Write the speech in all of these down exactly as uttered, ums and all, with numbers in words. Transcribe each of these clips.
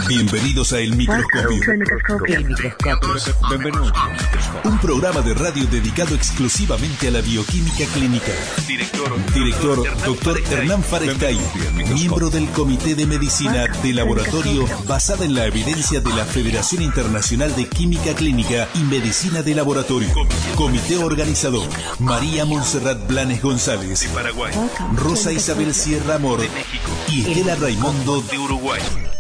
Bienvenidos a El Microscopio. El Microscopio. Bienvenidos. Un programa de radio dedicado exclusivamente a la bioquímica clínica. Director, Director doctor Hernán Farestay, miembro del Comité de Medicina de Laboratorio basada en la evidencia de la Federación Internacional de Química Clínica y Medicina de Laboratorio. Comité organizador: María Montserrat Blanes González, de Paraguay, Rosa Isabel Sierra Amor, de México, y Estela Raimundo, de Uruguay.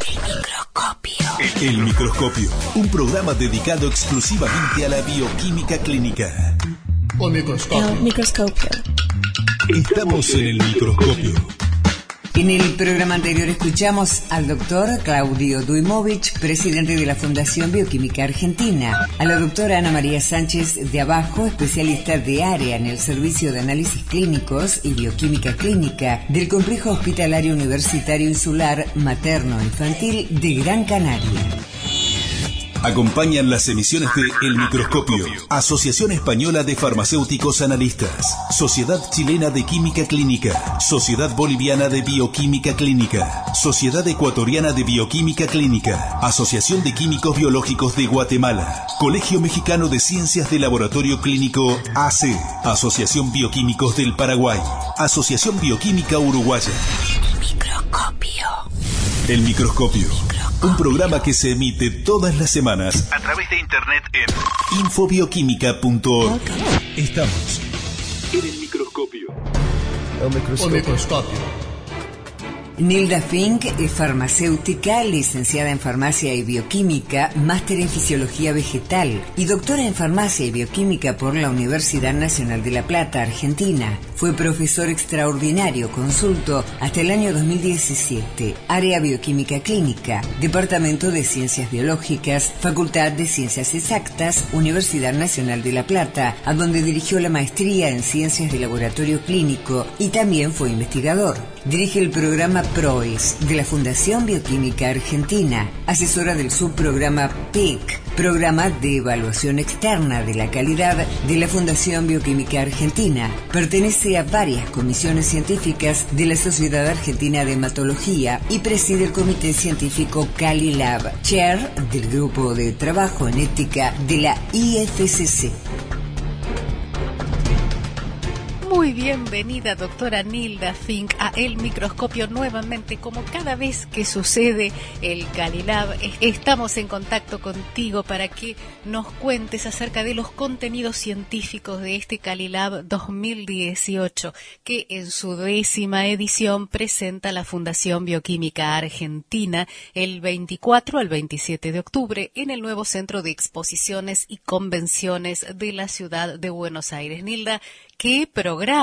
El Microscopio, un programa dedicado exclusivamente a la bioquímica clínica. El microscopio. El microscopio. Estamos en el microscopio. En el programa anterior escuchamos al doctor Claudio Dujmovic, presidente de la Fundación Bioquímica Argentina, a la doctora Ana María Sánchez de Abajo, especialista de área en el Servicio de Análisis Clínicos y Bioquímica Clínica del Complejo Hospitalario Universitario Insular Materno-Infantil de Gran Canaria. Acompañan las emisiones de El Microscopio, Asociación Española de Farmacéuticos Analistas, Sociedad Chilena de Química Clínica, Sociedad Boliviana de Bioquímica Clínica, Sociedad Ecuatoriana de Bioquímica Clínica, Asociación de Químicos Biológicos de Guatemala, Colegio Mexicano de Ciencias de Laboratorio Clínico A C, Asociación Bioquímicos del Paraguay, Asociación Bioquímica Uruguaya. El Microscopio. El Microscopio, un programa que se emite todas las semanas a través de internet en infobioquímica punto org. Estamos en el microscopio. El microscopio. El microscopio. Nilda Fink es farmacéutica, licenciada en Farmacia y Bioquímica, máster en Fisiología Vegetal y doctora en Farmacia y Bioquímica por la Universidad Nacional de La Plata, Argentina. Fue profesor extraordinario consulto hasta el año dos mil diecisiete. Área Bioquímica Clínica, Departamento de Ciencias Biológicas, Facultad de Ciencias Exactas, Universidad Nacional de La Plata, a donde dirigió la maestría en Ciencias de Laboratorio Clínico y también fue investigador. Dirige el programa PROES de la Fundación Bioquímica Argentina, asesora del subprograma P E C, Programa de Evaluación Externa de la Calidad de la Fundación Bioquímica Argentina. Pertenece a varias comisiones científicas de la Sociedad Argentina de Hematología y preside el Comité Científico CaliLab, Chair del Grupo de Trabajo en Ética de la I F C C. Muy bienvenida, doctora Nilda Fink, a El Microscopio nuevamente. Como cada vez que sucede el CaliLab, estamos en contacto contigo para que nos cuentes acerca de los contenidos científicos de este CaliLab dos mil dieciocho, que en su décima edición presenta la Fundación Bioquímica Argentina el veinticuatro al veintisiete de octubre en el nuevo Centro de Exposiciones y Convenciones de la ciudad de Buenos Aires. Nilda, ¿qué programa?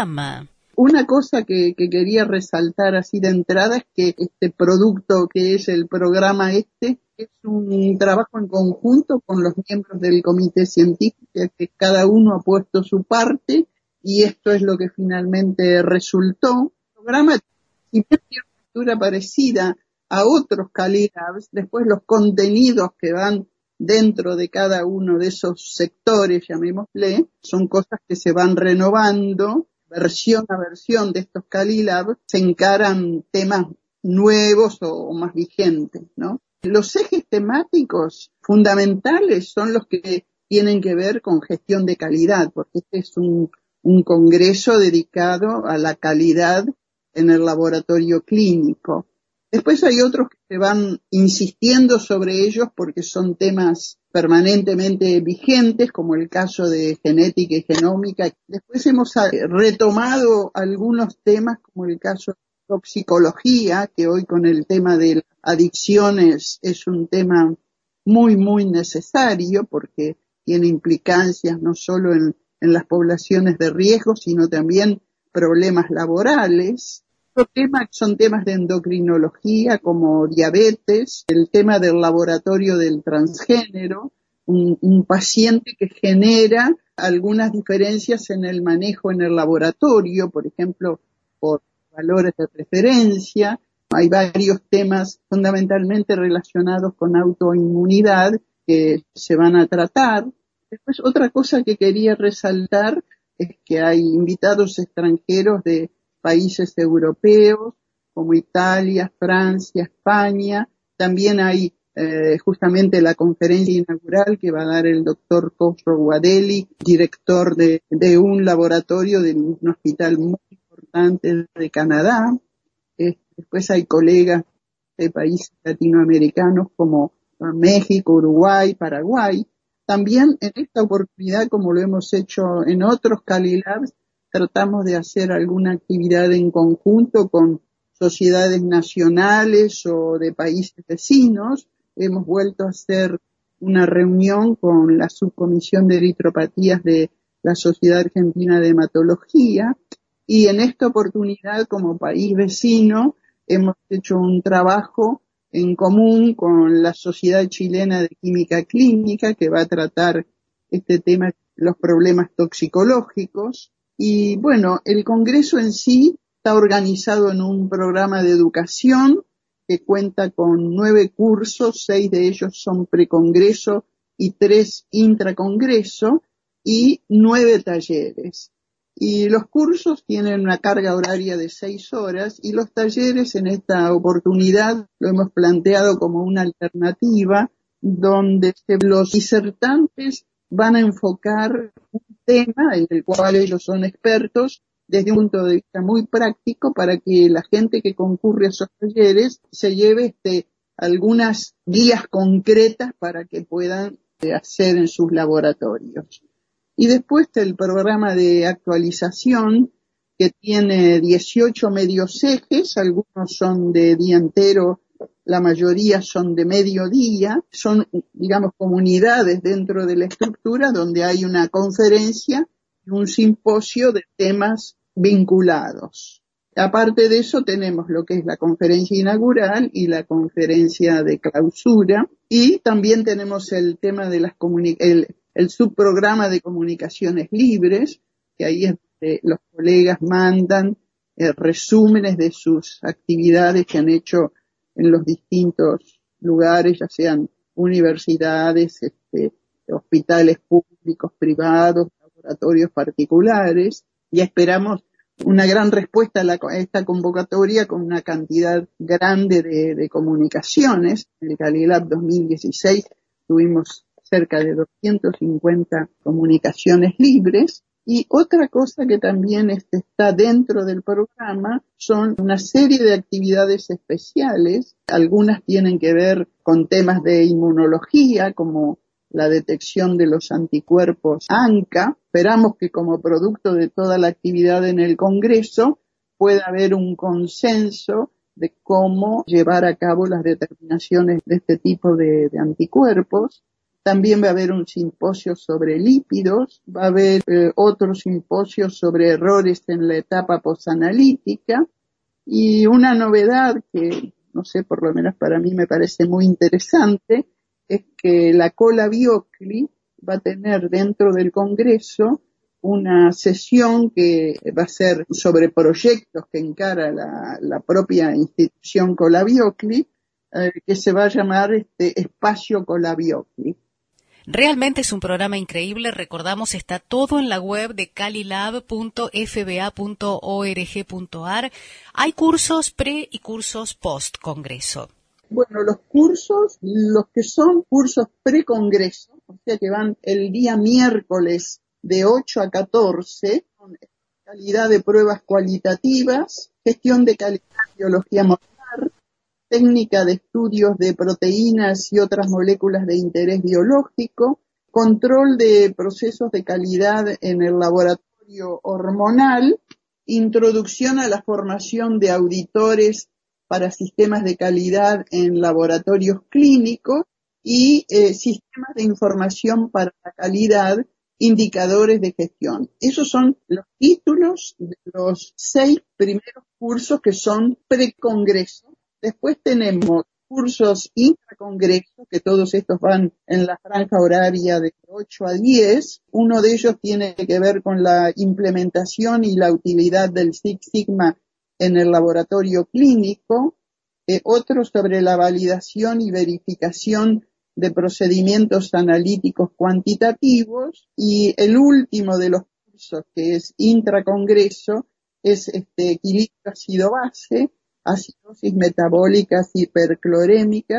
Una cosa que, que quería resaltar así de entrada es que este producto que es el programa este es un trabajo en conjunto con los miembros del comité científico, que cada uno ha puesto su parte y esto es lo que finalmente resultó. El programa, si bien tiene una estructura parecida a otros CaliLabs, después los contenidos que van dentro de cada uno de esos sectores, llamémosle, son cosas que se van renovando. Versión a versión de estos CaliLab se encaran temas nuevos o, o más vigentes, ¿no? Los ejes temáticos fundamentales son los que tienen que ver con gestión de calidad, porque este es un, un congreso dedicado a la calidad en el laboratorio clínico. Después hay otros que se van insistiendo sobre ellos porque son temas permanentemente vigentes, como el caso de genética y genómica. Después hemos retomado algunos temas, como el caso de toxicología, que hoy con el tema de las adicciones es un tema muy, muy necesario, porque tiene implicancias no solo en, en las poblaciones de riesgo, sino también problemas laborales. Otros temas son temas de endocrinología como diabetes, el tema del laboratorio del transgénero, un, un paciente que genera algunas diferencias en el manejo en el laboratorio, por ejemplo, por valores de preferencia. Hay varios temas fundamentalmente relacionados con autoinmunidad que se van a tratar. Después, otra cosa que quería resaltar es que hay invitados extranjeros de países europeos como Italia, Francia, España. También hay eh, justamente la conferencia inaugural que va a dar el doctor Khosrow Wadeli, director de, de un laboratorio de un hospital muy importante de Canadá. Eh, después hay colegas de países latinoamericanos como México, Uruguay, Paraguay. También en esta oportunidad, como lo hemos hecho en otros Cali Labs, tratamos de hacer alguna actividad en conjunto con sociedades nacionales o de países vecinos. Hemos vuelto a hacer una reunión con la subcomisión de eritropatías de la Sociedad Argentina de Hematología, y en esta oportunidad, como país vecino, hemos hecho un trabajo en común con la Sociedad Chilena de Química Clínica, que va a tratar este tema, los problemas toxicológicos. Y bueno, el Congreso en sí está organizado en un programa de educación que cuenta con nueve cursos, seis de ellos son precongreso y tres intracongreso, y nueve talleres. Y los cursos tienen una carga horaria de seis horas, y los talleres en esta oportunidad lo hemos planteado como una alternativa donde los disertantes van a enfocar un tema en el cual ellos son expertos desde un punto de vista muy práctico, para que la gente que concurre a esos talleres se lleve este, algunas guías concretas para que puedan hacer en sus laboratorios. Y después está el programa de actualización, que tiene dieciocho medios ejes, algunos son de día entero, la mayoría son de mediodía, son, digamos, comunidades dentro de la estructura donde hay una conferencia y un simposio de temas vinculados. Aparte de eso tenemos lo que es la conferencia inaugural y la conferencia de clausura, y también tenemos el tema de las comunicaciones, el subprograma de comunicaciones libres, que ahí es donde los colegas mandan eh, resúmenes de sus actividades que han hecho en los distintos lugares, ya sean universidades, este, hospitales públicos, privados, laboratorios particulares, y esperamos una gran respuesta a, la, a esta convocatoria con una cantidad grande de, de comunicaciones. En el Cali Lab dos mil dieciséis tuvimos cerca de doscientas cincuenta comunicaciones libres. Y otra cosa que también este, está dentro del programa son una serie de actividades especiales. Algunas tienen que ver con temas de inmunología, como la detección de los anticuerpos ANCA. Esperamos que como producto de toda la actividad en el Congreso pueda haber un consenso de cómo llevar a cabo las determinaciones de este tipo de, de anticuerpos. También va a haber un simposio sobre lípidos, va a haber eh, otro simposio sobre errores en la etapa posanalítica, y una novedad que, no sé, por lo menos para mí me parece muy interesante, es que la Cola Biocli va a tener dentro del Congreso una sesión que va a ser sobre proyectos que encara la, la propia institución Cola Biocli, eh, que se va a llamar este Espacio Cola Biocli. Realmente es un programa increíble. Recordamos, está todo en la web de calilab punto f b a punto org punto a r. Hay cursos pre y cursos post congreso. Bueno, los cursos, los que son cursos pre-congreso, o sea que van el día miércoles de ocho a catorce, con calidad de pruebas cualitativas, gestión de calidad de biología molecular, técnica de estudios de proteínas y otras moléculas de interés biológico, control de procesos de calidad en el laboratorio hormonal, introducción a la formación de auditores para sistemas de calidad en laboratorios clínicos y eh, sistemas de información para la calidad, indicadores de gestión. Esos son los títulos de los seis primeros cursos que son precongreso. Después tenemos cursos intracongreso, que todos estos van en la franja horaria de ocho a diez. Uno de ellos tiene que ver con la implementación y la utilidad del Six Sigma en el laboratorio clínico. Eh, otro sobre la validación y verificación de procedimientos analíticos cuantitativos. Y el último de los cursos, que es intracongreso, es este equilibrio ácido-base, acidosis metabólicas hiperclorémicas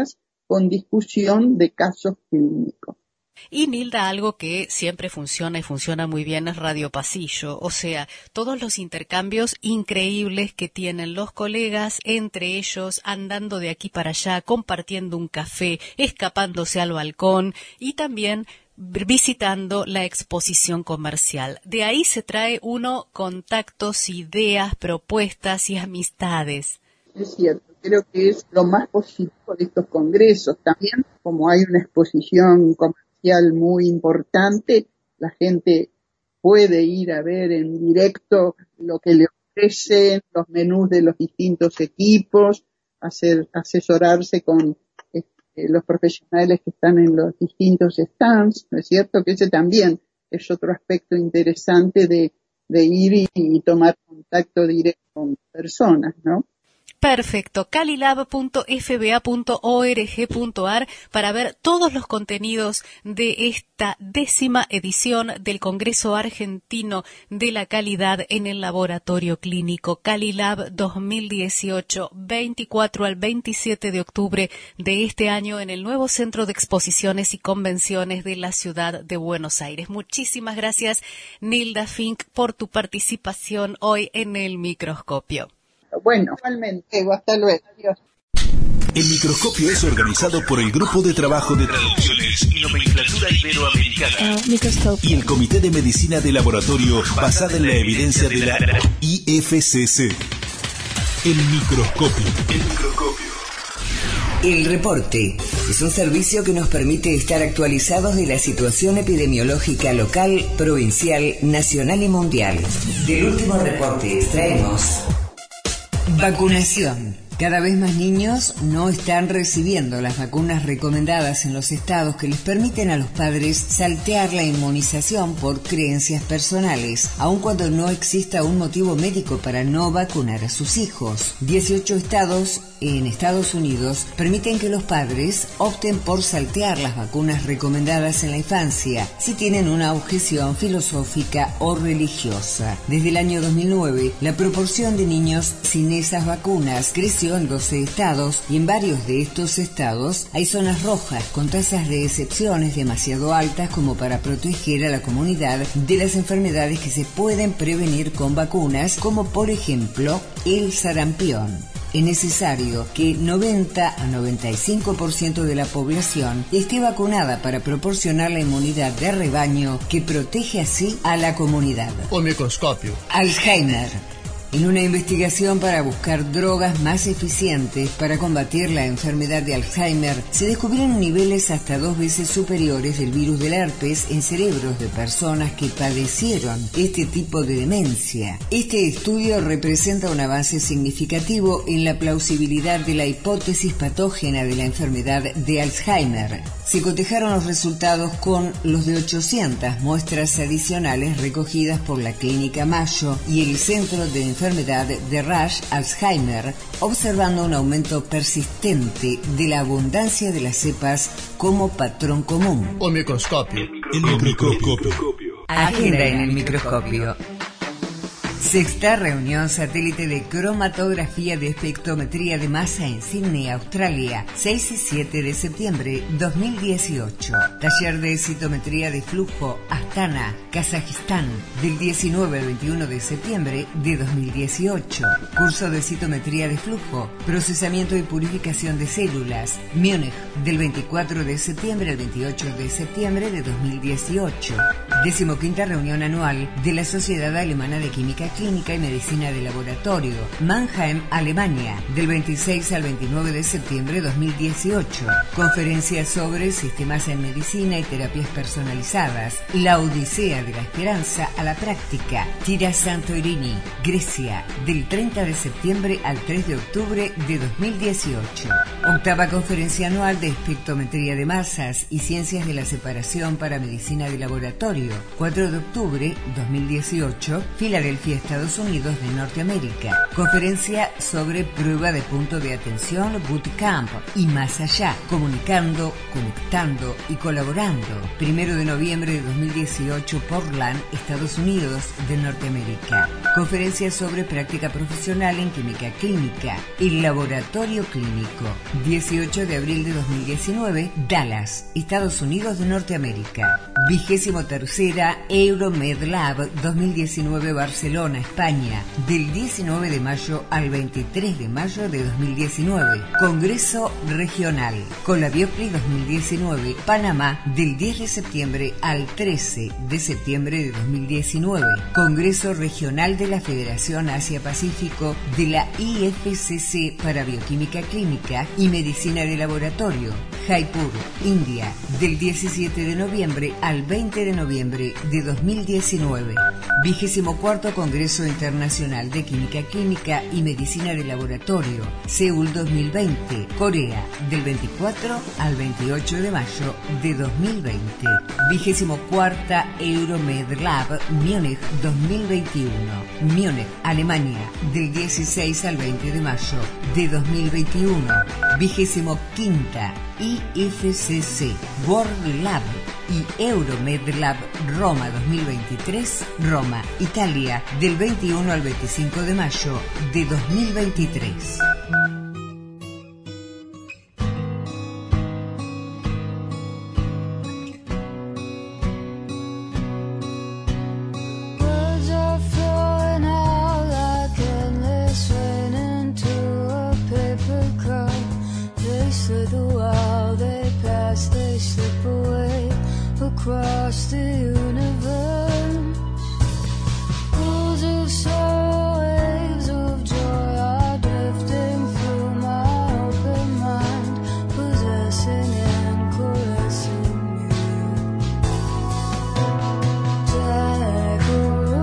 con discusión de casos clínicos. Y Nilda, algo que siempre funciona y funciona muy bien es Radio Pasillo, o sea, todos los intercambios increíbles que tienen los colegas entre ellos, andando de aquí para allá, compartiendo un café, escapándose al balcón y también visitando la exposición comercial. De ahí se trae uno contactos, ideas, propuestas y amistades. Es cierto, creo que es lo más positivo de estos congresos. También, como hay una exposición comercial muy importante, la gente puede ir a ver en directo lo que le ofrecen, los menús de los distintos equipos, hacer, asesorarse con este, los profesionales que están en los distintos stands, ¿no es cierto? Que ese también es otro aspecto interesante de, de ir y, y tomar contacto directo con personas, ¿no? Perfecto, calilab punto f b a punto org punto a r para ver todos los contenidos de esta décima edición del Congreso Argentino de la Calidad en el Laboratorio Clínico Calilab dos mil dieciocho, veinticuatro al veintisiete de octubre de este año en el nuevo Centro de Exposiciones y Convenciones de la Ciudad de Buenos Aires. Muchísimas gracias, Nilda Fink, por tu participación hoy en el microscopio. Bueno, igualmente, hasta luego. Adiós. El microscopio es organizado por el Grupo de Trabajo de Traducciones y Nomenclatura Iberoamericana uh, y el Comité de Medicina de Laboratorio basada en la evidencia de la I F C C. El microscopio. El microscopio. El reporte es un servicio que nos permite estar actualizados de la situación epidemiológica local, provincial, nacional y mundial. Del último reporte extraemos: vacunación. Cada vez más niños no están recibiendo las vacunas recomendadas en los estados que les permiten a los padres saltear la inmunización por creencias personales, aun cuando no exista un motivo médico para no vacunar a sus hijos. dieciocho estados en Estados Unidos permiten que los padres opten por saltear las vacunas recomendadas en la infancia si tienen una objeción filosófica o religiosa. Desde el año dos mil nueve, la proporción de niños sin esas vacunas creció en doce estados y en varios de estos estados hay zonas rojas con tasas de excepciones demasiado altas como para proteger a la comunidad de las enfermedades que se pueden prevenir con vacunas, como por ejemplo el sarampión. Es necesario que noventa a noventa y cinco por ciento de la población esté vacunada para proporcionar la inmunidad de rebaño que protege así a la comunidad. O microscopio. Alzheimer. En una investigación para buscar drogas más eficientes para combatir la enfermedad de Alzheimer, se descubrieron niveles hasta dos veces superiores del virus del herpes en cerebros de personas que padecieron este tipo de demencia. Este estudio representa un avance significativo en la plausibilidad de la hipótesis patógena de la enfermedad de Alzheimer. Se cotejaron los resultados con los de ochocientas muestras adicionales recogidas por la Clínica Mayo y el Centro de Enfermedad de Rush Alzheimer, observando un aumento persistente de la abundancia de las cepas como patrón común. O microscopio. El microscopio. Agenda en el microscopio. Sexta reunión satélite de cromatografía de espectrometría de masa en Sydney, Australia, seis y siete de septiembre dos mil dieciocho. Taller de citometría de flujo, Astana, Kazajistán, del diecinueve al veintiuno de septiembre de dos mil dieciocho. Curso de citometría de flujo, procesamiento y purificación de células, Múnich, del veinticuatro de septiembre al veintiocho de septiembre de dos mil dieciocho. Decimoquinta reunión anual de la Sociedad Alemana de Química Clínica y Medicina de Laboratorio, Mannheim, Alemania, del veintiséis al veintinueve de septiembre de dos mil dieciocho. Conferencia sobre sistemas en medicina y terapias personalizadas, la Odisea de la Esperanza a la práctica, Tira Santorini, Grecia, del treinta de septiembre al tres de octubre de dos mil dieciocho. Octava conferencia anual de espectrometría de masas y ciencias de la separación para medicina de laboratorio, cuatro de octubre dos mil dieciocho, Filadelfia, Estados Unidos de Norteamérica. Conferencia sobre prueba de punto de atención Bootcamp y más allá, comunicando, conectando y colaborando. Primero de noviembre de dos mil dieciocho, Portland, Estados Unidos de Norteamérica. Conferencia sobre práctica profesional en química clínica y laboratorio clínico. dieciocho de abril de dos mil diecinueve, Dallas, Estados Unidos de Norteamérica. Vigésimo tercera Euromed Lab dos mil diecinueve, Barcelona, España, del diecinueve de mayo al veintitrés de mayo de dos mil diecinueve. Congreso Regional Colabiopli dos mil diecinueve, Panamá, del diez de septiembre al trece de septiembre de dos mil diecinueve. Congreso Regional de la Federación Asia-Pacífico de la I F C C para Bioquímica Clínica y Medicina de Laboratorio, Jaipur, India, del diecisiete de noviembre al veinte de noviembre de dos mil diecinueve. Vigésimo cuarto Congreso Internacional de Química Clínica y Medicina de Laboratorio, Seúl dos mil veinte, Corea, del veinticuatro al veintiocho de mayo de dos mil veinte. Vigésimo cuarta Euromed Lab, Múnich dos mil veintiuno, Múnich, Alemania, del dieciséis al veinte de mayo de dos mil veintiuno. Vigésimo quinta I F C C, World Lab y Euromed Lab Roma dos mil veintitrés, Roma, Italia, del veintiuno al veinticinco de mayo de dos mil veintitrés. Across the universe, pools of sorrow, waves of joy are drifting through my open mind, possessing and caressing me. Jackaroo,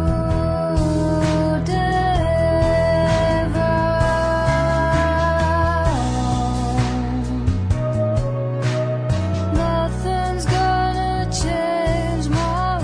divine. Nothing's gonna change my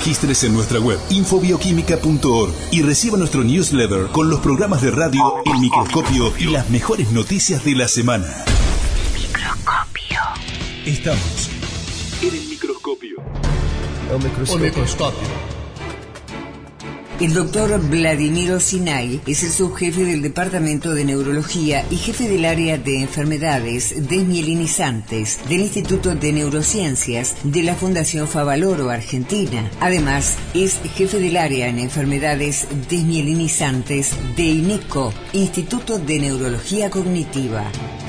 regístrese en nuestra web infobioquímica punto org y reciba nuestro newsletter con los programas de radio, El Microscopio y las mejores noticias de la semana. Microscopio. Estamos en el microscopio. O microscopio. O microscopio. El doctor Vladimiro Sinay es el subjefe del Departamento de Neurología y jefe del área de enfermedades desmielinizantes del Instituto de Neurociencias de la Fundación Favaloro Argentina. Además, es jefe del área en enfermedades desmielinizantes de INECO, Instituto de Neurología Cognitiva.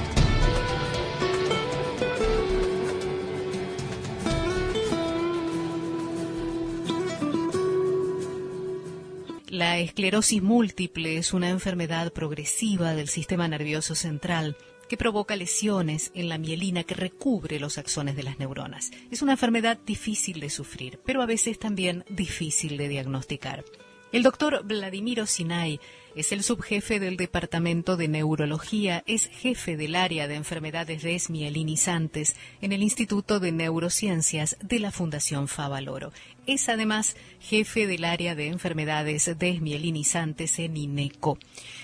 La esclerosis múltiple es una enfermedad progresiva del sistema nervioso central que provoca lesiones en la mielina que recubre los axones de las neuronas. Es una enfermedad difícil de sufrir, pero a veces también difícil de diagnosticar. El doctor Vladimiro Sinay es el subjefe del Departamento de Neurología, es jefe del área de enfermedades desmielinizantes en el Instituto de Neurociencias de la Fundación Favaloro. Es además jefe del área de enfermedades desmielinizantes en INECO.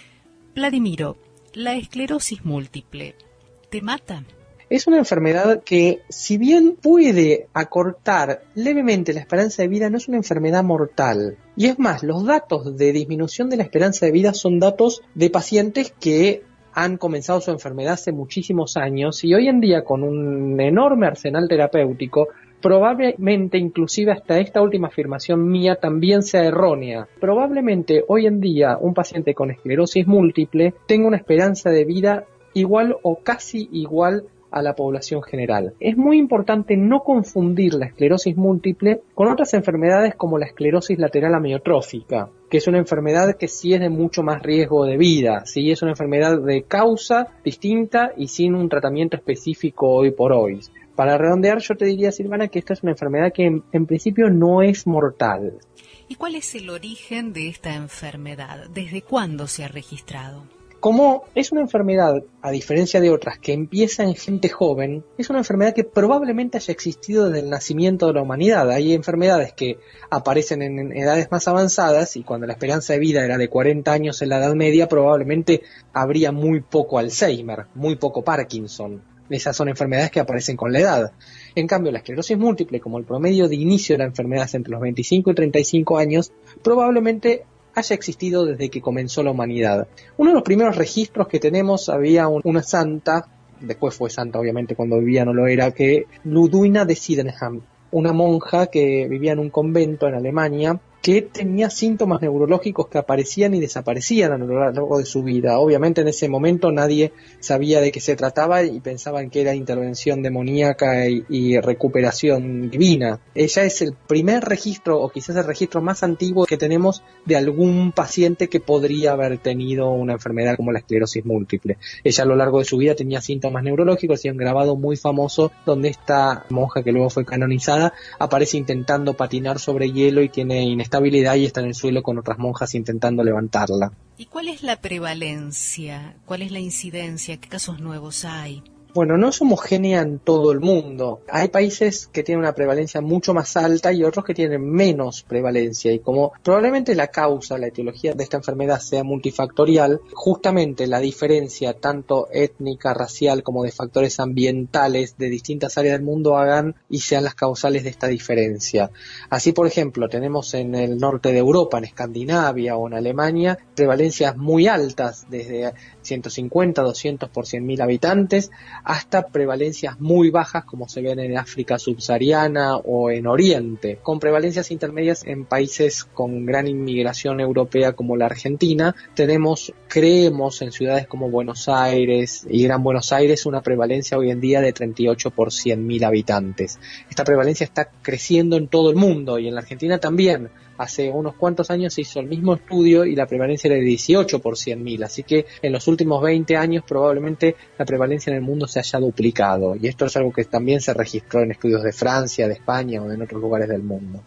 Vladimiro, ¿la esclerosis múltiple te mata? Es una enfermedad que, si bien puede acortar levemente la esperanza de vida, no es una enfermedad mortal. Y es más, los datos de disminución de la esperanza de vida son datos de pacientes que han comenzado su enfermedad hace muchísimos años y hoy en día con un enorme arsenal terapéutico, probablemente inclusive hasta esta última afirmación mía también sea errónea. Probablemente hoy en día un paciente con esclerosis múltiple tenga una esperanza de vida igual o casi igual a la población general. Es muy importante no confundir la esclerosis múltiple con otras enfermedades como la esclerosis lateral amiotrófica, que es una enfermedad que sí es de mucho más riesgo de vida, sí es una enfermedad de causa distinta y sin un tratamiento específico hoy por hoy. Para redondear, yo te diría, Silvana, que esta es una enfermedad que en, en principio no es mortal. ¿Y cuál es el origen de esta enfermedad? ¿Desde cuándo se ha registrado? Como es una enfermedad, a diferencia de otras, que empieza en gente joven, es una enfermedad que probablemente haya existido desde el nacimiento de la humanidad. Hay enfermedades que aparecen en edades más avanzadas y cuando la esperanza de vida era de cuarenta años en la Edad Media, probablemente habría muy poco Alzheimer, muy poco Parkinson. Esas son enfermedades que aparecen con la edad. En cambio, la esclerosis múltiple, como el promedio de inicio de la enfermedad es entre los veinticinco y treinta y cinco años, probablemente haya existido desde que comenzó la humanidad. Uno de los primeros registros que tenemos, había un, una santa, después fue santa obviamente cuando vivía no lo era, que Ludwina de Sydenham, una monja que vivía en un convento en Alemania, que tenía síntomas neurológicos que aparecían y desaparecían a lo largo de su vida. Obviamente en ese momento nadie sabía de qué se trataba y pensaban que era intervención demoníaca y, y recuperación divina. Ella es el primer registro, o quizás el registro más antiguo que tenemos de algún paciente que podría haber tenido una enfermedad como la esclerosis múltiple. Ella a lo largo de su vida tenía síntomas neurológicos y un grabado muy famoso donde esta monja, que luego fue canonizada, aparece intentando patinar sobre hielo y tiene inestabilidad estabilidad y está en el suelo con otras monjas intentando levantarla. ¿Y cuál es la prevalencia? ¿Cuál es la incidencia? ¿Qué casos nuevos hay? Bueno, no es homogénea en todo el mundo. Hay países que tienen una prevalencia mucho más alta y otros que tienen menos prevalencia. Y como probablemente la causa, la etiología de esta enfermedad sea multifactorial, justamente la diferencia tanto étnica, racial como de factores ambientales de distintas áreas del mundo hagan y sean las causales de esta diferencia. Así, por ejemplo, tenemos en el norte de Europa, en Escandinavia o en Alemania, prevalencias muy altas desde ciento cincuenta, doscientos por cien mil habitantes, hasta prevalencias muy bajas como se ven en África subsahariana o en Oriente, con prevalencias intermedias en países con gran inmigración europea como la Argentina. Tenemos, creemos, en ciudades como Buenos Aires y Gran Buenos Aires una prevalencia hoy en día de treinta y ocho por cien mil habitantes. Esta prevalencia está creciendo en todo el mundo y en la Argentina también. Hace unos cuantos años se hizo el mismo estudio y la prevalencia era de dieciocho por cien mil, así que en los últimos veinte años probablemente la prevalencia en el mundo se haya duplicado, y esto es algo que también se registró en estudios de Francia, de España o en otros lugares del mundo.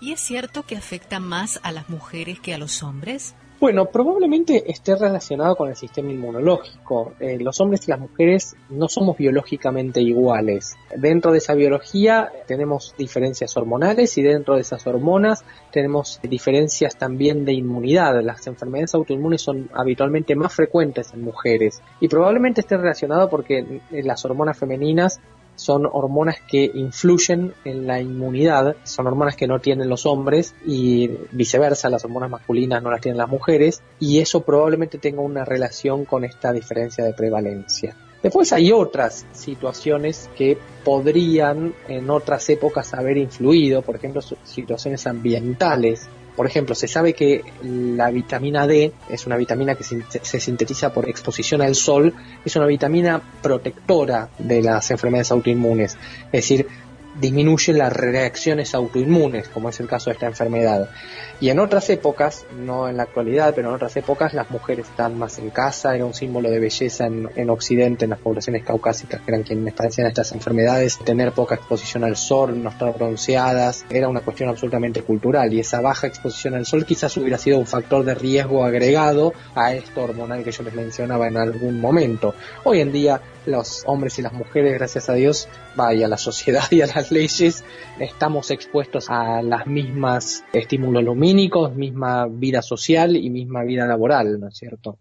¿Y es cierto que afecta más a las mujeres que a los hombres? Bueno, probablemente esté relacionado con el sistema inmunológico. Eh, los hombres y las mujeres no somos biológicamente iguales. Dentro de esa biología tenemos diferencias hormonales y dentro de esas hormonas tenemos diferencias también de inmunidad. Las enfermedades autoinmunes son habitualmente más frecuentes en mujeres y probablemente esté relacionado porque las hormonas femeninas son hormonas que influyen en la inmunidad, son hormonas que no tienen los hombres y viceversa, las hormonas masculinas no las tienen las mujeres, y eso probablemente tenga una relación con esta diferencia de prevalencia. Después hay otras situaciones que podrían en otras épocas haber influido, por ejemplo, situaciones ambientales. Por ejemplo, se sabe que la vitamina D es una vitamina que se sintetiza por exposición al sol, es una vitamina protectora de las enfermedades autoinmunes, es decir, disminuye las reacciones autoinmunes, como es el caso de esta enfermedad. Y en otras épocas, no en la actualidad, pero en otras épocas las mujeres están más en casa, era un símbolo de belleza en, en Occidente, en las poblaciones caucásicas, que eran quienes padecían estas enfermedades, tener poca exposición al sol, no estar bronceadas, era una cuestión absolutamente cultural, y esa baja exposición al sol quizás hubiera sido un factor de riesgo agregado a esto hormonal que yo les mencionaba en algún momento. Hoy en día los hombres y las mujeres, gracias a Dios, vaya, a la sociedad y a las leyes, estamos expuestos a las mismas estímulos lumínicos, misma vida social y misma vida laboral, ¿no es cierto?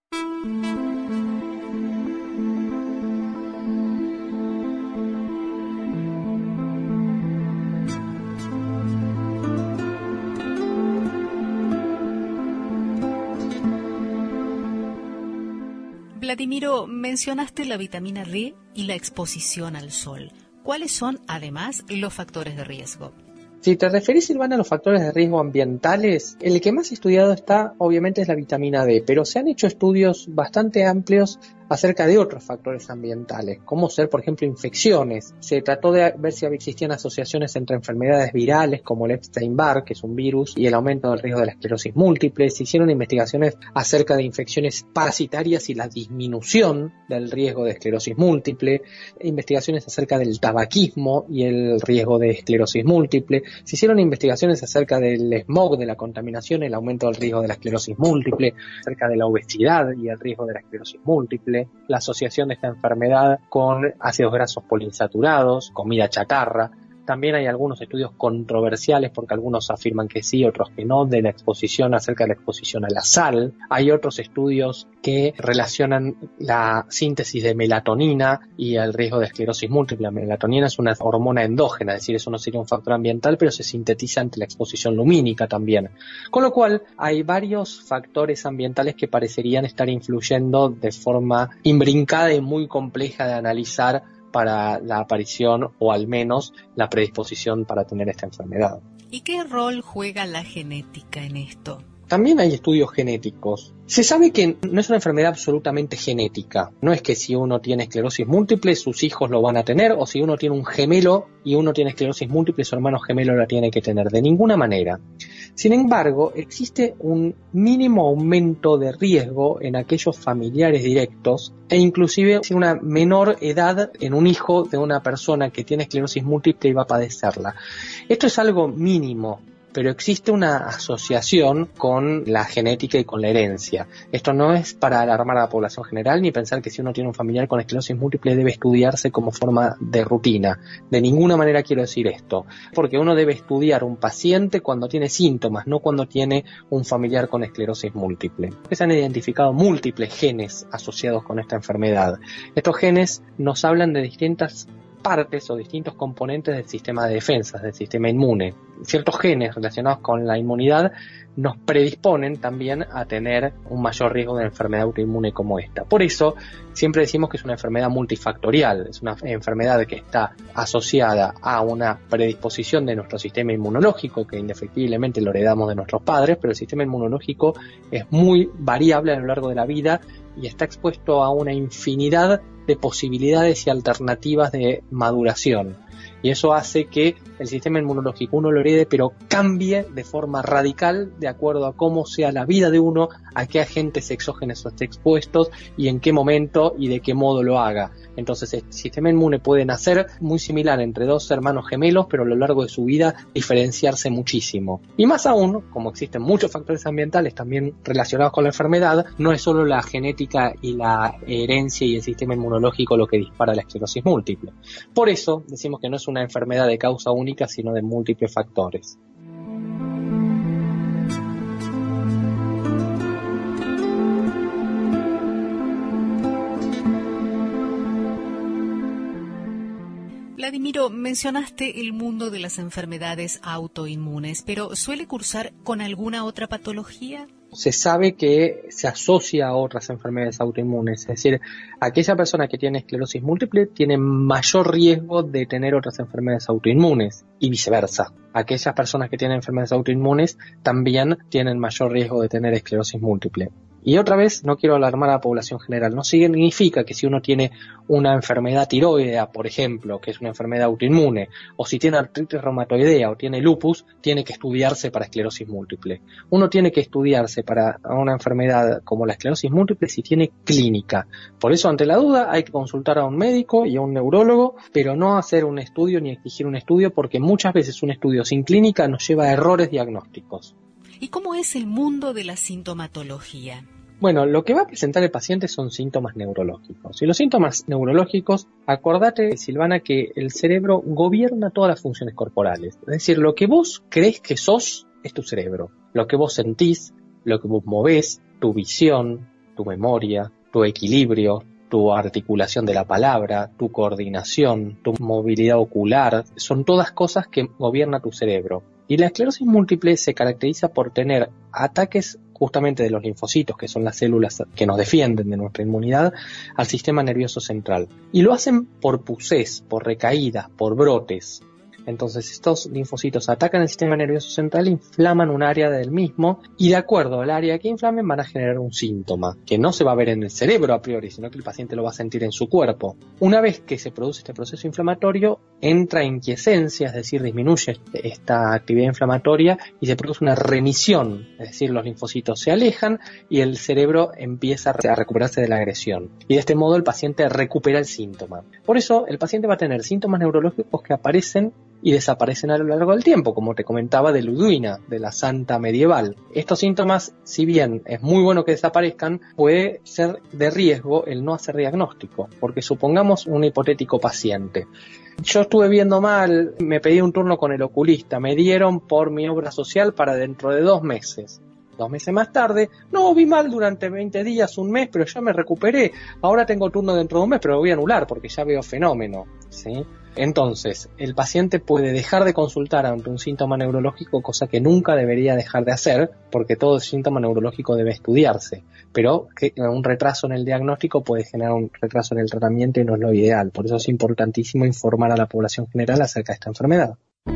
Vladimiro, mencionaste la vitamina D y la exposición al sol. ¿Cuáles son, además, los factores de riesgo? Si te referís, Silvana, a los factores de riesgo ambientales, el que más estudiado está, obviamente, es la vitamina D, pero se han hecho estudios bastante amplios acerca de otros factores ambientales, como ser, por ejemplo, infecciones. Se trató de ver si existían asociaciones entre enfermedades virales como el Epstein-Barr, que es un virus, y el aumento del riesgo de la esclerosis múltiple. Se hicieron investigaciones acerca de infecciones parasitarias y la disminución del riesgo de esclerosis múltiple, investigaciones acerca del tabaquismo y el riesgo de esclerosis múltiple. Se hicieron investigaciones acerca del smog, de la contaminación, el aumento del riesgo de la esclerosis múltiple, acerca de la obesidad y el riesgo de la esclerosis múltiple, la asociación de esta enfermedad con ácidos grasos poliinsaturados, comida chatarra. También hay algunos estudios controversiales porque algunos afirman que sí, otros que no, de la exposición, acerca de la exposición a la sal. Hay otros estudios que relacionan la síntesis de melatonina y el riesgo de esclerosis múltiple. La melatonina es una hormona endógena, es decir, eso no sería un factor ambiental, pero se sintetiza ante la exposición lumínica también. Con lo cual, hay varios factores ambientales que parecerían estar influyendo de forma imbrincada y muy compleja de analizar para la aparición o al menos la predisposición para tener esta enfermedad. ¿Y qué rol juega la genética en esto? También hay estudios genéticos. Se sabe que no es una enfermedad absolutamente genética. No es que si uno tiene esclerosis múltiple, sus hijos lo van a tener, o si uno tiene un gemelo y uno tiene esclerosis múltiple, su hermano gemelo la tiene que tener. De ninguna manera. Sin embargo, existe un mínimo aumento de riesgo en aquellos familiares directos e inclusive una menor edad en un hijo de una persona que tiene esclerosis múltiple y va a padecerla. Esto es algo mínimo, pero existe una asociación con la genética y con la herencia. Esto no es para alarmar a la población general ni pensar que si uno tiene un familiar con esclerosis múltiple debe estudiarse como forma de rutina. De ninguna manera quiero decir esto, porque uno debe estudiar un paciente cuando tiene síntomas, no cuando tiene un familiar con esclerosis múltiple. Se han identificado múltiples genes asociados con esta enfermedad. Estos genes nos hablan de distintas partes o distintos componentes del sistema de defensas, del sistema inmune. Ciertos genes relacionados con la inmunidad nos predisponen también a tener un mayor riesgo de enfermedad autoinmune como esta. Por eso siempre decimos que es una enfermedad multifactorial, es una enfermedad que está asociada a una predisposición de nuestro sistema inmunológico, que indefectiblemente lo heredamos de nuestros padres, pero el sistema inmunológico es muy variable a lo largo de la vida y está expuesto a una infinidad de posibilidades y alternativas de maduración. y eso hace que el sistema inmunológico uno lo herede, pero cambie de forma radical de acuerdo a cómo sea la vida de uno, a qué agentes exógenos esté expuestos y en qué momento y de qué modo lo haga. Entonces el sistema inmune puede nacer muy similar entre dos hermanos gemelos, pero a lo largo de su vida diferenciarse muchísimo. Y más aún, como existen muchos factores ambientales también relacionados con la enfermedad, no es solo la genética y la herencia y el sistema inmunológico lo que dispara la esclerosis múltiple. Por eso decimos que no es una enfermedad de causa única, sino de múltiples factores. Vladimiro, mencionaste el mundo de las enfermedades autoinmunes, pero ¿suele cursar con alguna otra patología? Se sabe que se asocia a otras enfermedades autoinmunes, es decir, aquella persona que tiene esclerosis múltiple tiene mayor riesgo de tener otras enfermedades autoinmunes y viceversa. Aquellas personas que tienen enfermedades autoinmunes también tienen mayor riesgo de tener esclerosis múltiple. Y otra vez, no quiero alarmar a la población general, no significa que si uno tiene una enfermedad tiroidea, por ejemplo, que es una enfermedad autoinmune, o si tiene artritis reumatoidea o tiene lupus, tiene que estudiarse para esclerosis múltiple. Uno tiene que estudiarse para una enfermedad como la esclerosis múltiple si tiene clínica. Por eso, ante la duda, hay que consultar a un médico y a un neurólogo, pero no hacer un estudio ni exigir un estudio, porque muchas veces un estudio sin clínica nos lleva a errores diagnósticos. ¿Y cómo es el mundo de la sintomatología? Bueno, lo que va a presentar el paciente son síntomas neurológicos. Y los síntomas neurológicos, acordate, Silvana, que el cerebro gobierna todas las funciones corporales. Es decir, lo que vos crees que sos es tu cerebro. Lo que vos sentís, lo que vos movés, tu visión, tu memoria, tu equilibrio, tu articulación de la palabra, tu coordinación, tu movilidad ocular, son todas cosas que gobierna tu cerebro. Y la esclerosis múltiple se caracteriza por tener ataques justamente de los linfocitos, que son las células que nos defienden de nuestra inmunidad, al sistema nervioso central. Y lo hacen por pusés, por recaídas, por brotes. Entonces estos linfocitos atacan el sistema nervioso central, inflaman un área del mismo y de acuerdo al área que inflamen van a generar un síntoma que no se va a ver en el cerebro a priori, sino que el paciente lo va a sentir en su cuerpo. Una vez que se produce este proceso inflamatorio, entra en quiescencia, es decir, disminuye esta actividad inflamatoria y se produce una remisión, es decir, los linfocitos se alejan y el cerebro empieza a recuperarse de la agresión. Y de este modo el paciente recupera el síntoma. Por eso el paciente va a tener síntomas neurológicos que aparecen y desaparecen a lo largo del tiempo, como te comentaba de Ludwina, de la santa medieval. Estos síntomas, si bien es muy bueno que desaparezcan, puede ser de riesgo el no hacer diagnóstico, porque supongamos un hipotético paciente. Yo estuve viendo mal, me pedí un turno con el oculista, me dieron por mi obra social para dentro de dos meses. Dos meses más tarde, no, vi mal durante veinte días, un mes, pero ya me recuperé. Ahora tengo turno dentro de un mes, pero lo voy a anular porque ya veo fenómeno, ¿sí? Entonces, el paciente puede dejar de consultar ante un síntoma neurológico, cosa que nunca debería dejar de hacer, porque todo síntoma neurológico debe estudiarse. Pero que un retraso en el diagnóstico puede generar un retraso en el tratamiento y no es lo ideal. Por eso es importantísimo informar a la población general acerca de esta enfermedad.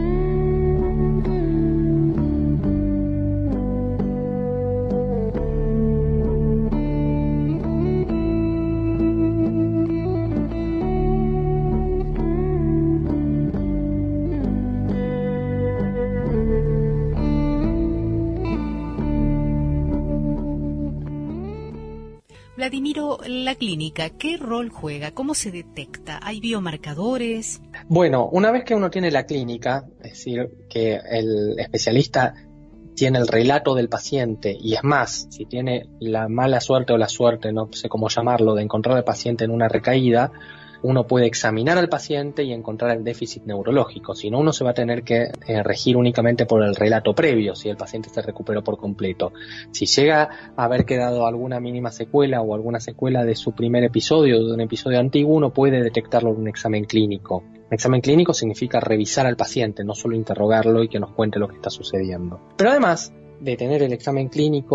Vladimiro, la clínica, ¿qué rol juega? ¿Cómo se detecta? ¿Hay biomarcadores? Bueno, una vez que uno tiene la clínica, es decir, que el especialista tiene el relato del paciente, y es más, si tiene la mala suerte o la suerte, no sé cómo llamarlo, de encontrar al paciente en una recaída, uno puede examinar al paciente y encontrar el déficit neurológico. Si no, uno se va a tener que eh, regir únicamente por el relato previo, si el paciente se recuperó por completo. Si llega a haber quedado alguna mínima secuela o alguna secuela de su primer episodio, de un episodio antiguo, uno puede detectarlo en un examen clínico. Un examen clínico significa revisar al paciente, no solo interrogarlo y que nos cuente lo que está sucediendo. Pero además de tener el examen clínico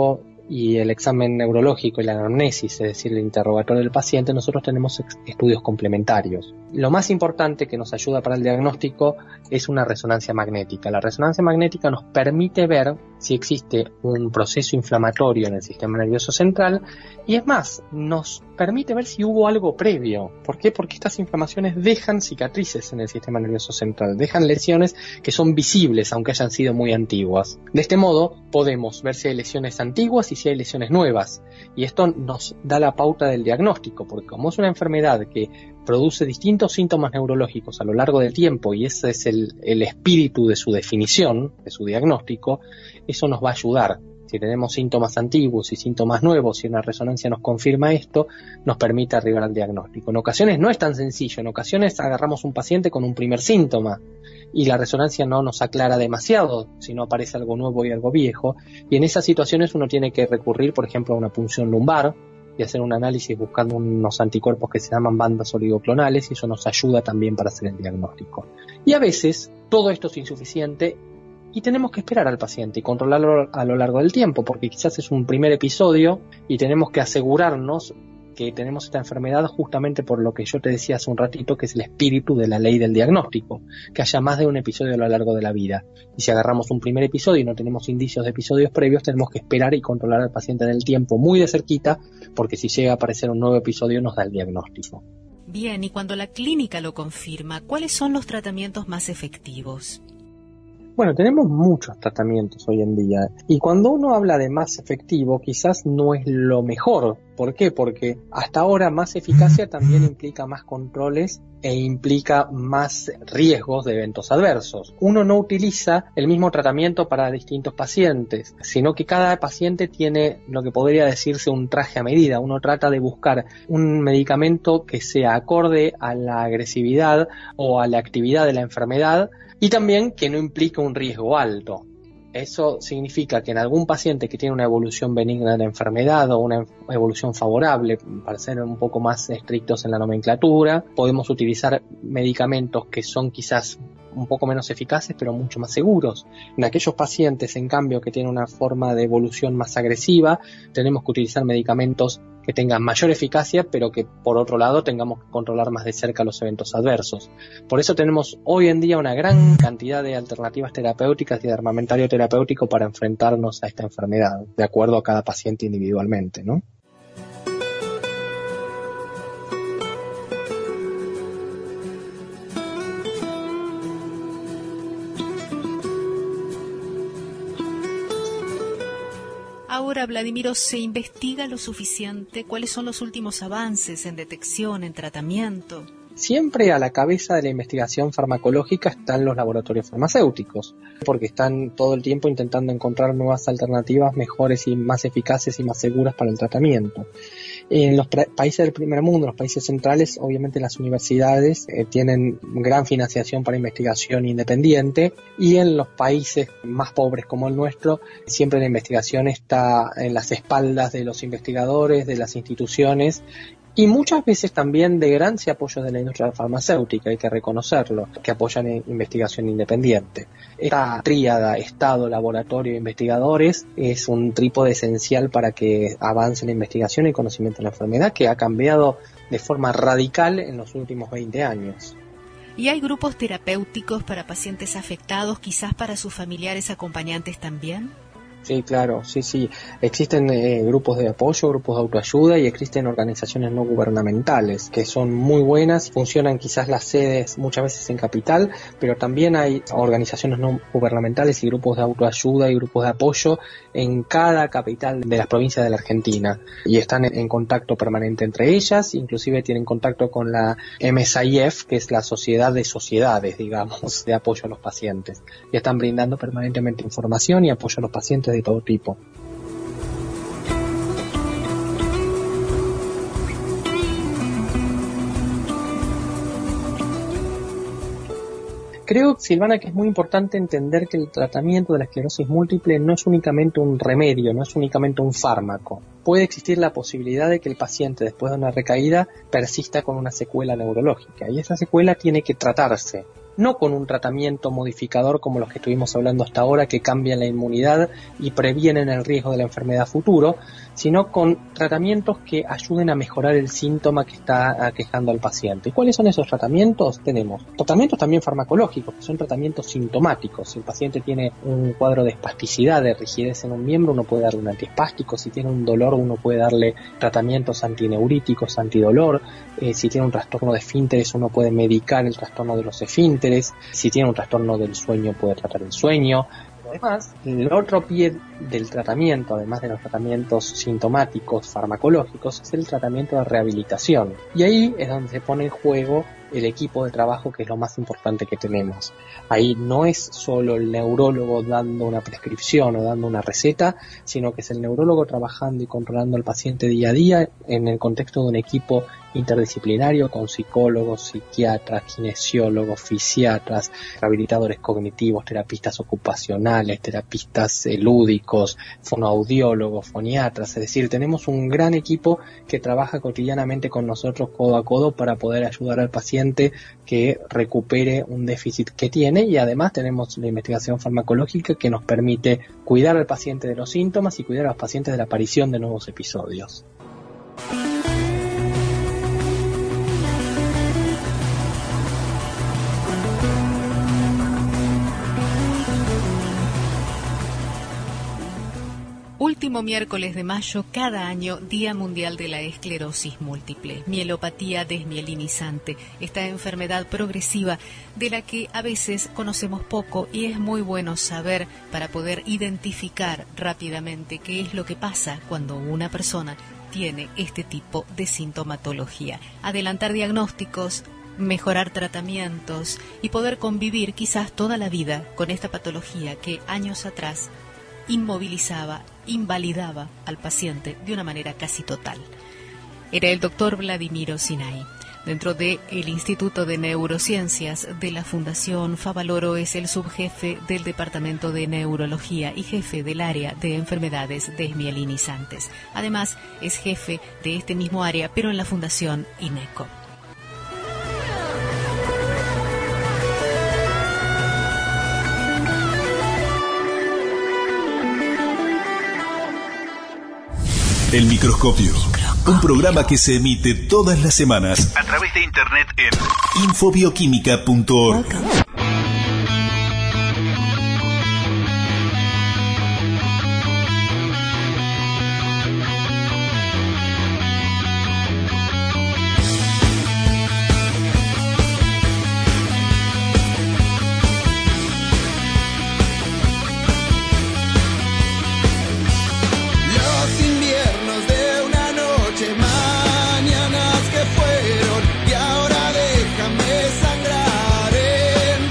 y el examen neurológico y la anamnesis, es decir, el interrogatorio del paciente, nosotros tenemos ex- estudios complementarios. Lo más importante que nos ayuda para el diagnóstico es una resonancia magnética. La resonancia magnética nos permite ver si existe un proceso inflamatorio en el sistema nervioso central y es más, nos permite ver si hubo algo previo. ¿Por qué? Porque estas inflamaciones dejan cicatrices en el sistema nervioso central, dejan lesiones que son visibles aunque hayan sido muy antiguas. De este modo podemos ver si hay lesiones antiguas y si hay lesiones nuevas, y esto nos da la pauta del diagnóstico, porque como es una enfermedad que produce distintos síntomas neurológicos a lo largo del tiempo y ese es el, el espíritu de su definición, de su diagnóstico, eso nos va a ayudar. Si tenemos síntomas antiguos y síntomas nuevos, si una resonancia nos confirma esto, nos permite arribar al diagnóstico. En ocasiones no es tan sencillo, en ocasiones agarramos un paciente con un primer síntoma y la resonancia no nos aclara demasiado, si no aparece algo nuevo y algo viejo, y en esas situaciones uno tiene que recurrir, por ejemplo, a una punción lumbar y hacer un análisis buscando unos anticuerpos que se llaman bandas oligoclonales, y eso nos ayuda también para hacer el diagnóstico. Y a veces todo esto es insuficiente y tenemos que esperar al paciente y controlarlo a lo largo del tiempo, porque quizás es un primer episodio y tenemos que asegurarnos que tenemos esta enfermedad justamente por lo que yo te decía hace un ratito, que es el espíritu de la ley del diagnóstico, que haya más de un episodio a lo largo de la vida. Y si agarramos un primer episodio y no tenemos indicios de episodios previos, tenemos que esperar y controlar al paciente en el tiempo muy de cerquita, porque si llega a aparecer un nuevo episodio nos da el diagnóstico. Bien, y cuando la clínica lo confirma, ¿cuáles son los tratamientos más efectivos? Bueno, tenemos muchos tratamientos hoy en día y cuando uno habla de más efectivo quizás no es lo mejor. ¿Por qué? Porque hasta ahora más eficacia también implica más controles e implica más riesgos de eventos adversos. Uno no utiliza el mismo tratamiento para distintos pacientes, sino que cada paciente tiene lo que podría decirse un traje a medida. Uno trata de buscar un medicamento que sea acorde a la agresividad o a la actividad de la enfermedad y también que no implique un riesgo alto. Eso significa que en algún paciente que tiene una evolución benigna de la enfermedad o una evolución favorable, para ser un poco más estrictos en la nomenclatura, podemos utilizar medicamentos que son quizás un poco menos eficaces pero mucho más seguros. En aquellos pacientes, en cambio, que tienen una forma de evolución más agresiva, tenemos que utilizar medicamentos que tengan mayor eficacia, pero que por otro lado tengamos que controlar más de cerca los eventos adversos. Por eso tenemos hoy en día una gran cantidad de alternativas terapéuticas y de armamentario terapéutico para enfrentarnos a esta enfermedad, de acuerdo a cada paciente individualmente, ¿no? Ahora, Vladimiro, ¿se investiga lo suficiente? ¿Cuáles son los últimos avances en detección, en tratamiento? Siempre a la cabeza de la investigación farmacológica están los laboratorios farmacéuticos, porque están todo el tiempo intentando encontrar nuevas alternativas mejores y más eficaces y más seguras para el tratamiento. En los países del primer mundo, los países centrales, obviamente las universidades eh, tienen gran financiación para investigación independiente, y en los países más pobres como el nuestro, siempre la investigación está en las espaldas de los investigadores, de las instituciones, y muchas veces también de gran apoyo de la industria farmacéutica, hay que reconocerlo, que apoyan en investigación independiente. Esta tríada Estado, laboratorio e investigadores es un trípode esencial para que avance la investigación y el conocimiento de la enfermedad, que ha cambiado de forma radical en los últimos veinte años. ¿Y hay grupos terapéuticos para pacientes afectados, quizás para sus familiares acompañantes también? Sí, claro, sí, sí. Existen eh, grupos de apoyo, grupos de autoayuda y existen organizaciones no gubernamentales que son muy buenas. Funcionan quizás las sedes muchas veces en capital, pero también hay organizaciones no gubernamentales y grupos de autoayuda y grupos de apoyo en cada capital de las provincias de la Argentina. Y están en, en contacto permanente entre ellas, inclusive tienen contacto con la M S I F, que es la Sociedad de Sociedades, digamos, de apoyo a los pacientes. Y están brindando permanentemente información y apoyo a los pacientes de todo tipo. Creo, Silvana, que es muy importante entender que el tratamiento de la esclerosis múltiple no es únicamente un remedio, no es únicamente un fármaco. Puede existir la posibilidad de que el paciente, después de una recaída, persista con una secuela neurológica, y esa secuela tiene que tratarse. no con un tratamiento modificador como los que estuvimos hablando hasta ahora, que cambian la inmunidad y previenen el riesgo de la enfermedad futuro, sino con tratamientos que ayuden a mejorar el síntoma que está aquejando al paciente. ¿Y cuáles son esos tratamientos? Tenemos tratamientos también farmacológicos, que son tratamientos sintomáticos. Si el paciente tiene un cuadro de espasticidad, de rigidez en un miembro, uno puede darle un antiespástico. Si tiene un dolor, uno puede darle tratamientos antineuríticos, antidolor. Eh, si tiene un trastorno de esfínteres, uno puede medicar el trastorno de los esfínteres. Si tiene un trastorno del sueño, puede tratar el sueño. Además, el otro pie del tratamiento, además de los tratamientos sintomáticos farmacológicos, es el tratamiento de rehabilitación. Y ahí es donde se pone en juego el equipo de trabajo, que es lo más importante que tenemos. Ahí no es solo el neurólogo dando una prescripción o dando una receta, sino que es el neurólogo trabajando y controlando al paciente día a día en el contexto de un equipo interdisciplinario con psicólogos, psiquiatras, kinesiólogos, fisiatras, rehabilitadores cognitivos, terapistas ocupacionales, terapistas eh, lúdicos, fonoaudiólogos, foniatras. Es decir, tenemos un gran equipo que trabaja cotidianamente con nosotros codo a codo para poder ayudar al paciente que recupere un déficit que tiene, y además tenemos la investigación farmacológica que nos permite cuidar al paciente de los síntomas y cuidar a los pacientes de la aparición de nuevos episodios. Último miércoles de mayo, cada año, Día Mundial de la Esclerosis Múltiple, mielopatía desmielinizante, esta enfermedad progresiva de la que a veces conocemos poco y es muy bueno saber para poder identificar rápidamente qué es lo que pasa cuando una persona tiene este tipo de sintomatología. Adelantar diagnósticos, mejorar tratamientos y poder convivir quizás toda la vida con esta patología que años atrás inmovilizaba, invalidaba al paciente de una manera casi total. Era el doctor Vladimiro Sinay. Dentro del Instituto de Neurociencias de la Fundación Favaloro es el subjefe del Departamento de Neurología y jefe del área de enfermedades desmielinizantes. Además, es jefe de este mismo área, pero en la Fundación INECO. El Microscopio, un programa que se emite todas las semanas a través de internet en infobioquímica punto org. Mañanas que fueron y ahora déjame sangrar en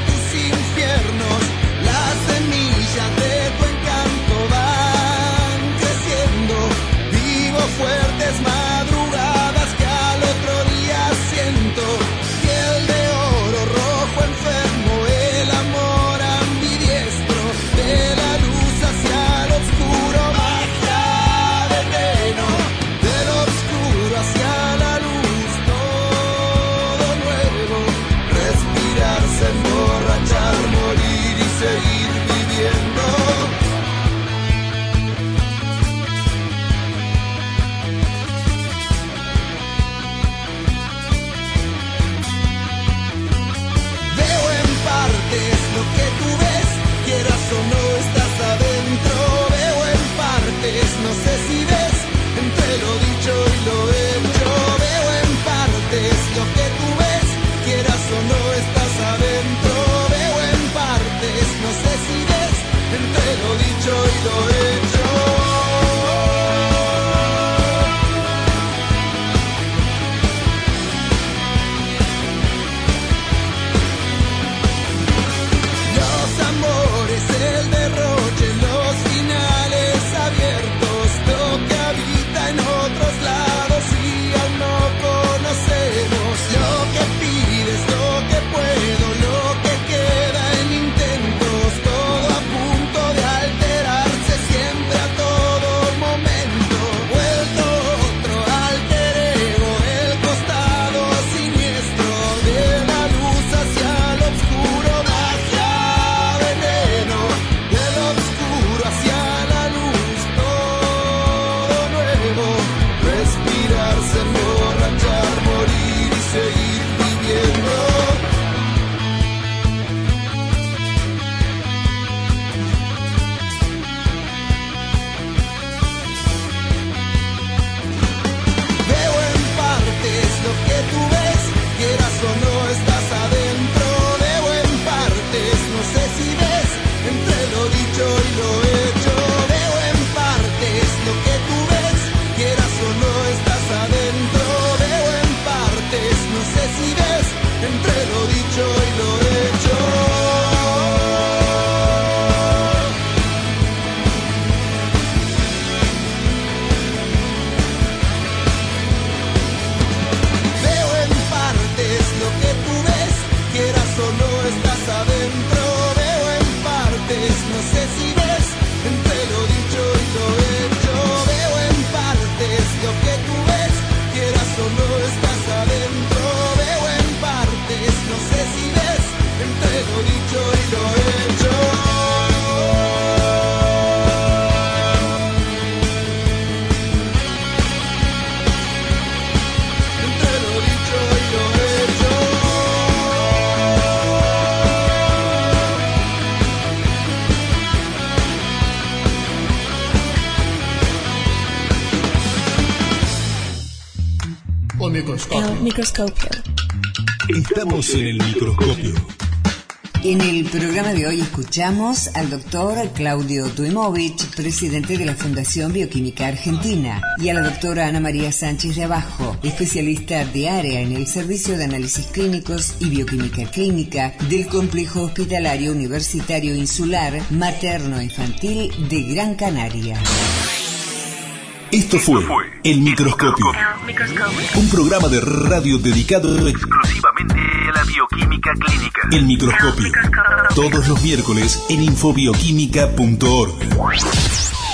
O microscopio. El microscopio. Estamos en el microscopio. En el programa de hoy escuchamos al doctor Claudio Tuimovich, presidente de la Fundación Bioquímica Argentina, y a la doctora Ana María Sánchez de Abajo, especialista de área en el Servicio de Análisis Clínicos y Bioquímica Clínica del Complejo Hospitalario Universitario Insular Materno-Infantil de Gran Canaria. Esto fue El Microscopio, un programa de radio dedicado exclusivamente a la bioquímica clínica. El Microscopio, todos los miércoles en infobioquímica punto org.